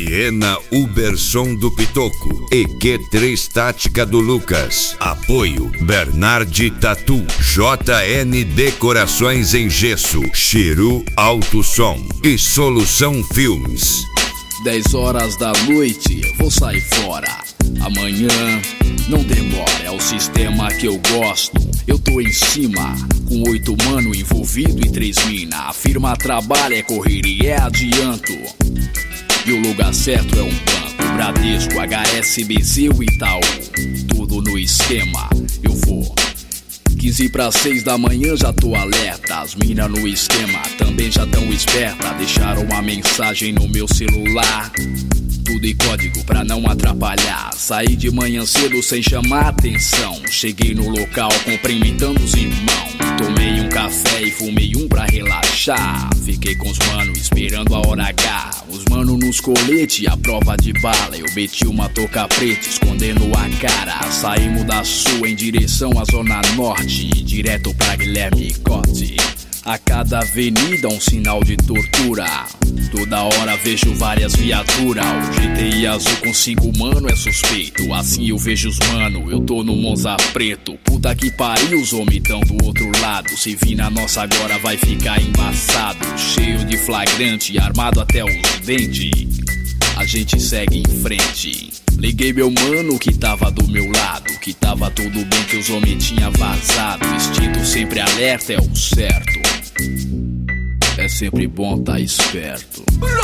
Siena Uberson do Pitoco, EQ3 Tática do Lucas. Apoio Bernardi Tatu, JN Decorações em Gesso, Chiru Alto Som e Solução Filmes. 10 horas da noite, vou sair fora. Amanhã não demora, é o sistema que eu gosto. Eu tô em cima, com 8 mano envolvido e 3 mina. A firma trabalha, é correria, é adianto. E o lugar certo é um banco, Bradesco, HSBC ou Itaú. Tudo no esquema, eu vou 15 para 6 da manhã, já tô alerta. As mina no esquema também já tão esperta. Deixaram uma mensagem no meu celular, tudo em código pra não atrapalhar. Saí de manhã cedo sem chamar atenção. Cheguei no local cumprimentando os irmãos. Tomei um café e fumei um pra relaxar. Fiquei com os mano esperando a hora H. Os mano nos colete, a prova de bala. Eu meti uma touca preta escondendo a cara. Saímos da sul em direção à zona norte, direto pra Guilherme Cote. A cada avenida um sinal de tortura. Toda hora vejo várias viaturas. O GTI azul com 5 mano é suspeito. Assim eu vejo os mano, eu tô no Monza preto. Puta que pariu, os homens tão do outro lado. Se vir na nossa agora vai ficar embaçado. Cheio de flagrante, armado até os dentes. A gente segue em frente. Liguei meu mano que tava do meu lado, que tava tudo bem, que os homens tinha vazado. Instinto sempre alerta é o certo. É sempre bom tá esperto.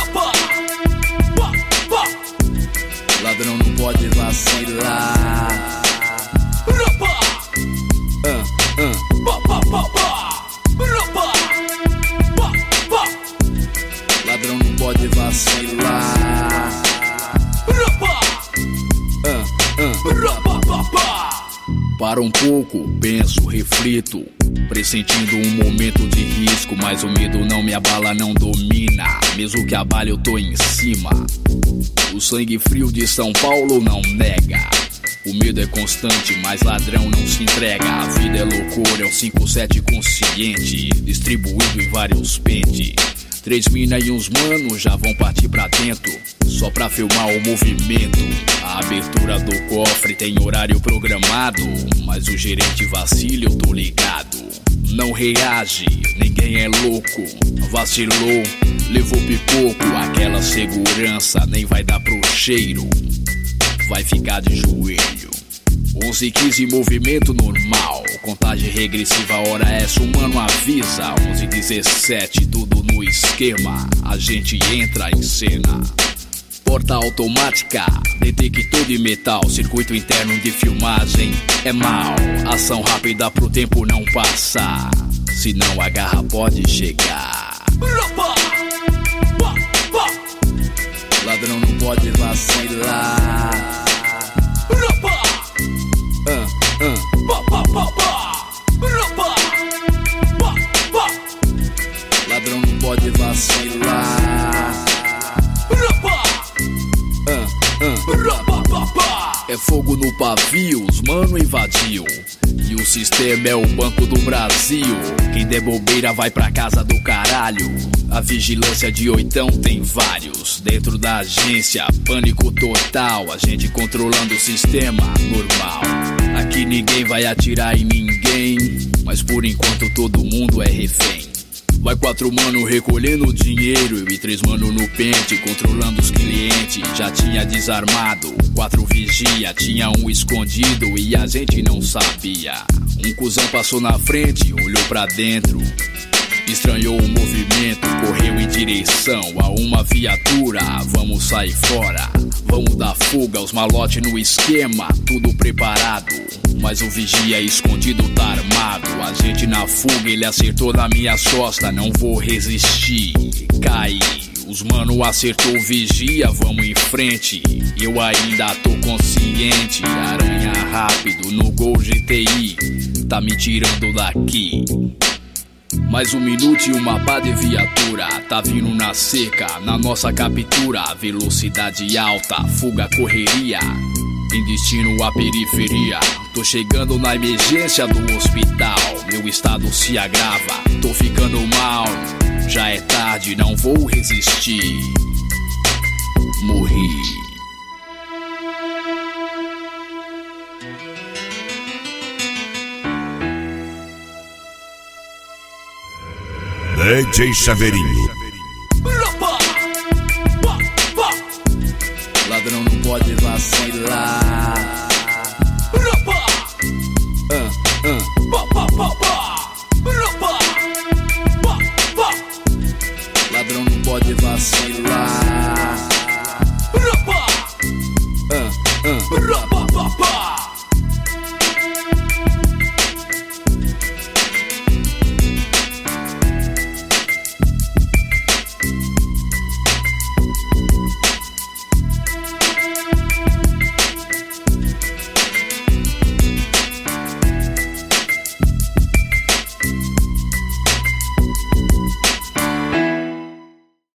Ladrão não pode vacilar. Ladrão não pode vacilar. Para um pouco, penso, reflito, pressentindo um momento de risco. Mas o medo não me abala, não domina. Mesmo que abale eu tô em cima. O sangue frio de São Paulo não nega. O medo é constante, mas ladrão não se entrega. A vida é loucura, é um 5-7 consciente, distribuído em vários pentes. 3 mina e uns mano já vão partir pra dentro, só pra filmar o movimento. A abertura do cofre tem horário programado, mas o gerente vacila, eu tô ligado. Não reage, ninguém é louco. Vacilou, levou pipoco. Aquela segurança nem vai dar pro cheiro, vai ficar de joelho. 11:15 movimento normal, contagem regressiva, hora essa o mano avisa. 11:17 tudo no esquema, a gente entra em cena. Porta automática, detector de metal, circuito interno de filmagem é mal. Ação rápida pro tempo não passar, senão a garra pode chegar. Ladrão não pode vacilar. Ladrão não pode vacilar. É fogo no pavio, os mano invadiu. E o sistema é o Banco do Brasil. Quem der bobeira vai pra casa do caralho. A vigilância de oitão tem vários. Dentro da agência, pânico total. A gente controlando o sistema normal. Aqui ninguém vai atirar em ninguém, mas por enquanto todo mundo é refém. Vai 4 mano recolhendo dinheiro, eu e 3 mano no pente, controlando os clientes. Já tinha desarmado, 4 vigia, tinha um escondido e a gente não sabia. Um cuzão passou na frente, olhou pra dentro, estranhou o movimento, correu em direção a uma viatura. Vamos sair fora, vamos dar fuga, os malote no esquema, tudo preparado. Mas o vigia escondido tá armado. A gente na fuga, ele acertou na minha costa. Não vou resistir, caí. Os mano acertou o vigia, vamos em frente. Eu ainda tô consciente. Aranha rápido no Gol GTI, tá me tirando daqui. Mais 1 minuto e uma pá de viatura tá vindo na seca, na nossa captura. Velocidade alta, fuga, correria, em destino à periferia. Tô chegando na emergência do hospital, meu estado se agrava, tô ficando mal. Já é tarde, não vou resistir. morri. DJ Chaveirinho. Ladrão não pode vacilar. Ladrão não pode vacilar.